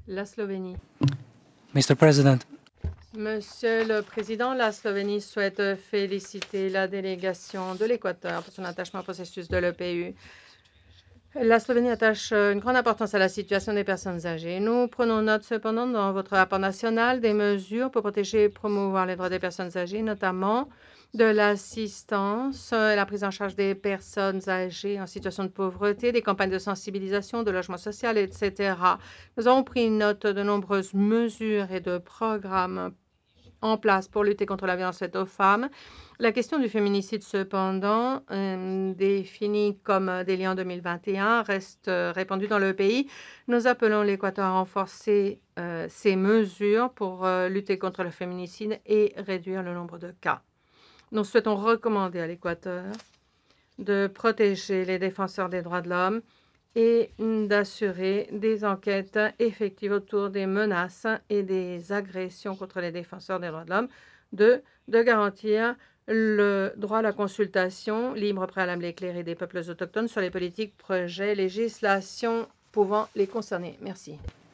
La Slovénie. Mr. President, Monsieur le Président, la Slovénie souhaite féliciter la délégation de l'Équateur pour son attachement au processus de l'EPU. La Slovénie attache une grande importance à la situation des personnes âgées. Nous prenons note cependant dans votre rapport national des mesures pour protéger et promouvoir les droits des personnes âgées, notamment de l'assistance et la prise en charge des personnes âgées en situation de pauvreté, des campagnes de sensibilisation, de logement social, etc. Nous avons pris note de nombreuses mesures et de programmes en place pour lutter contre la violence faite aux femmes. La question du féminicide, cependant, définie comme délit en 2021, reste répandue dans le pays. Nous appelons l'Équateur à renforcer ces mesures pour lutter contre le féminicide et réduire le nombre de cas. Nous souhaitons recommander à l'Équateur de protéger les défenseurs des droits de l'homme et d'assurer des enquêtes effectives autour des menaces et des agressions contre les défenseurs des droits de l'homme, de garantir le droit à la consultation libre, préalable et éclairée des peuples autochtones sur les politiques, projets, législations pouvant les concerner. Merci.